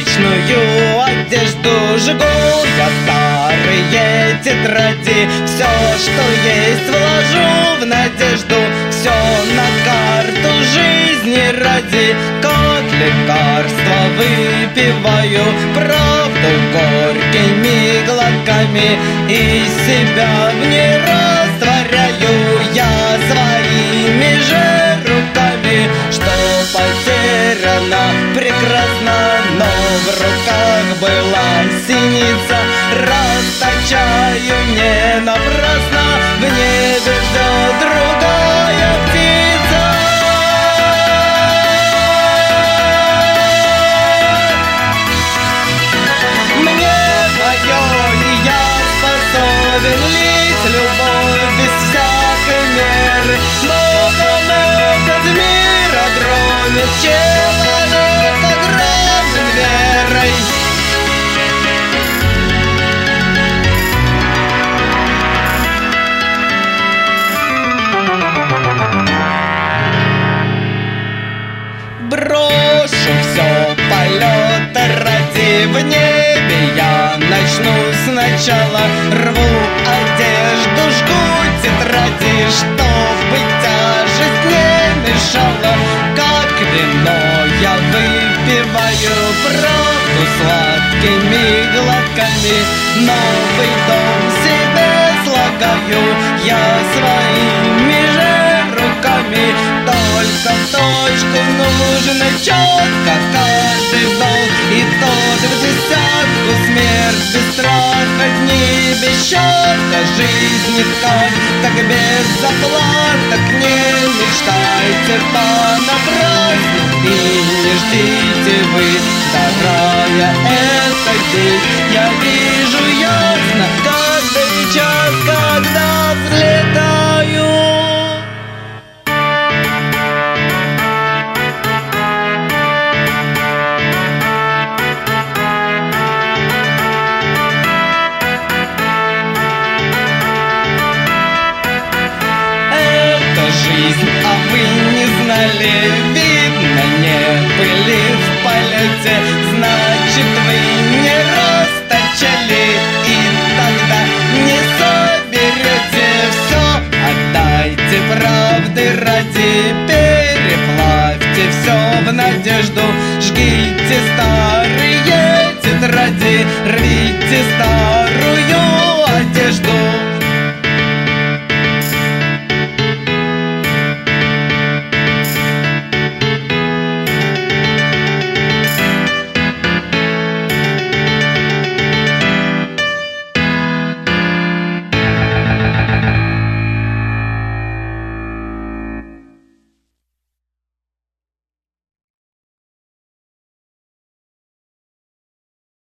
праздничную одежду жгу я старые тетради. Все, что есть, вложу в надежду, все на карту жизни ради. Как лекарство выпиваю правду горькими глотками, и себя в ней растворяю я своими же руками. Что потеряно прекрасно, но в руках была синица. Расточаю не напрасно, в небе ждет другая птица. Мне мое, и я способен лить любовь без всякой меры. Богом этот мир огромен, человек огромен верой. Брошу все полета ради, в небе я начну сначала. Рву одежду, жгу тетради, чтобы тяжесть не мешала. Как вино я выпиваю правду сладкими глотками. Новый дом себе слагаю я своими же руками. Только в точку нужно четко каждый вдох, и тот в десятку смерть без страха, дни без счета, жизни ткань. Так без заплаток не мечтайте понапрасну, и не ждите вы до рая этот день. Я вижу ясно каждый час, когда взлетаю. Жизнь, а вы не знали, видно, не были в полете, значит, вы не расточали, и тогда не соберете все. Отдайте правды ради, переплавьте все в надежду, жгите старые тетради, рвите старые